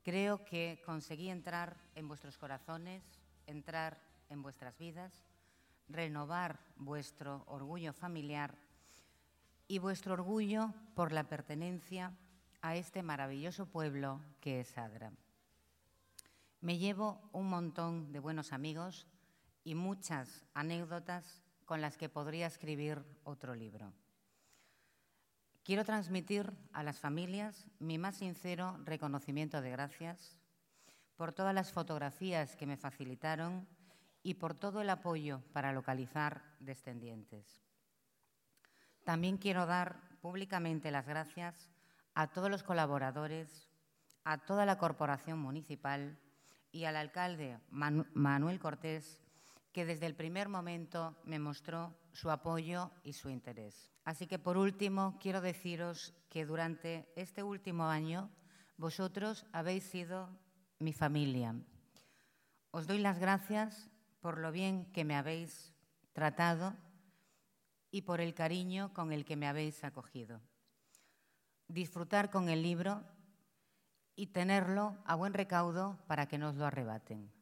Creo que conseguí entrar en vuestros corazones, entrar en vuestras vidas, renovar vuestro orgullo familiar y vuestro orgullo por la pertenencia a este maravilloso pueblo que es Adra. Me llevo un montón de buenos amigos y muchas anécdotas con las que podría escribir otro libro. Quiero transmitir a las familias mi más sincero reconocimiento de gracias por todas las fotografías que me facilitaron y por todo el apoyo para localizar descendientes. También quiero dar públicamente las gracias a todos los colaboradores, a toda la corporación municipal y al alcalde Manuel Cortés, que desde el primer momento me mostró su apoyo y su interés. Así que, por último, quiero deciros que durante este último año vosotros habéis sido mi familia. Os doy las gracias por lo bien que me habéis tratado y por el cariño con el que me habéis acogido. Disfrutar con el libro y tenerlo a buen recaudo para que no os lo arrebaten.